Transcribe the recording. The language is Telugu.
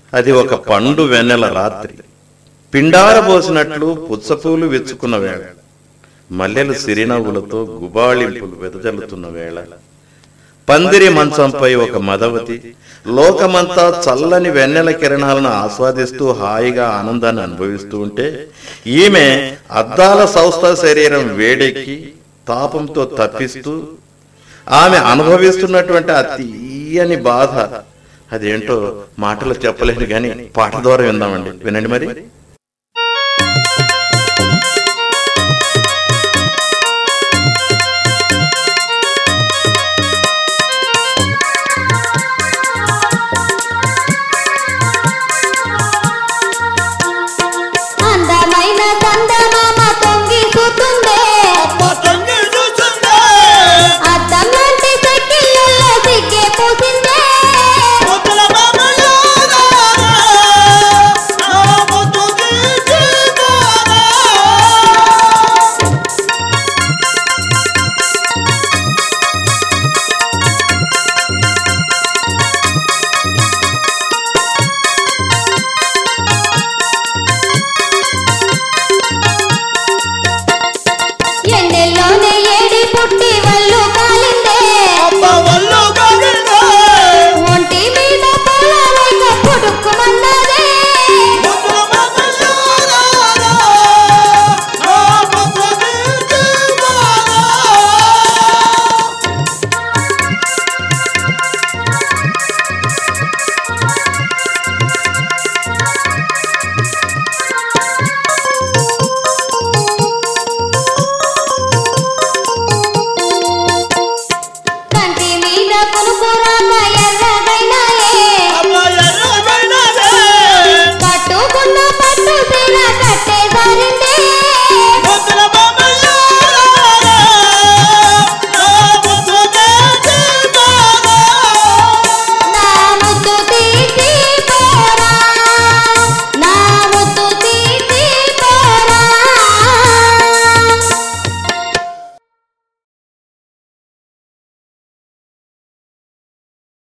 అది ఒక పండు వెన్నెల రాత్రి. పిండారబోసినట్లు పుచ్చపూలు విచ్చుకున్న వేళ, మల్లెలు సిరినవ్వులతో గుబాళింపులు వెదజల్లుతున్న వేళ, పందిరి మంచంపై ఒక మదవతి లోకమంతా చల్లని వెన్నెల కిరణాలను ఆస్వాదిస్తూ హాయిగా ఆనందాన్ని అనుభవిస్తూ ఉంటే, ఈమె అద్దాల సౌస్థ శరీరం వేడెక్కి తాపంతో తప్పిస్తూ ఆమె అనుభవిస్తున్నటువంటి ఆ తీయని బాధ అదేంటో మాటలు చెప్పలేను కానీ పాట ద్వారా విందామండి. వినండి మరి.